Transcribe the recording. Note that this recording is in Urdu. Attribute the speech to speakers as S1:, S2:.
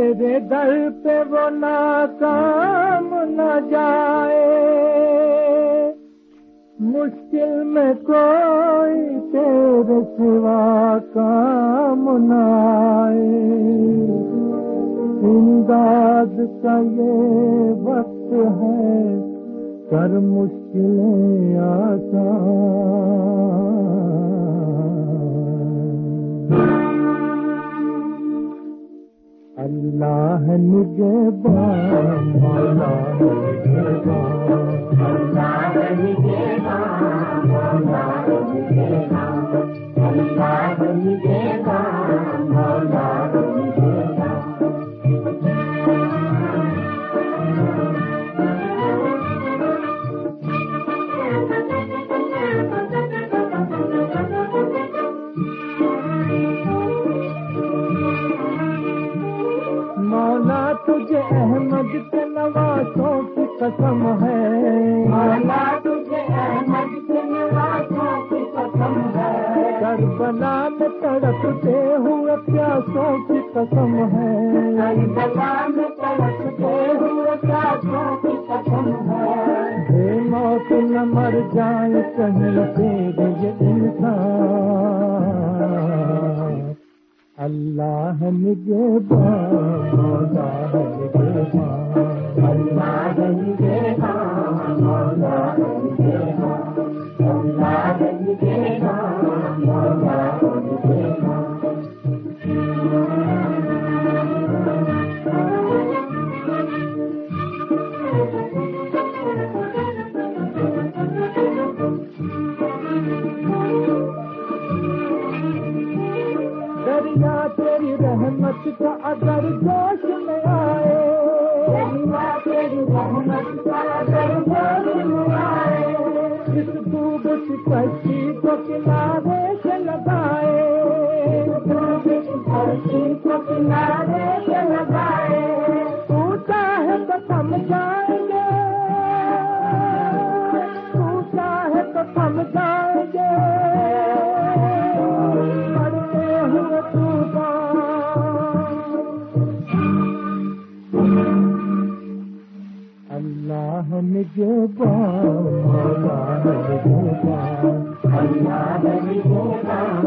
S1: تیرے در پہ وہ ناکام نہ جائے، مشکل میں کوئی تیرے سوا کام نہ آئے، امداد کا یہ وقت ہے، کر مشکلیں آسان۔ اللہ نگہبان، مولا نگہبان، اللہ نگہبان، مولا نگہبان، اللہ نگہبان، مولا نگہبان۔ مولا تجھے احمد کے نوازوں کی قسم ہے، مولا تجھے احمد کے نوازوں کی قسم ہے، کربلا میں تڑپتے ہوئے پیاسوں کی قسم ہے، کربلا میں تڑپتے ہوئے پیاسوں کی قسم ہے، اے موت نہ مر جائے کہیں تیرے یہ انسان۔ اللہ نگہبان، مولا نگہبان، اللہ نگہبان، مولا نگہبان، اللہ نگہبان، مولا نگہبان۔ دریا تیری رحمت کا اگر جوش میں آئے، دریا تیری رحمت کا اگر جوش میں آئے، اس ڈوب کشتی کو کنارے سے لگائے، ڈوب کشتی کو کنارے سے لگائے، ٹوٹا ہے تو تھم جائیں گے، ٹوٹا ہے تو تھم جائیں گے، اللہ نگہبان، مولا نگہبان، اللہ نگہبان،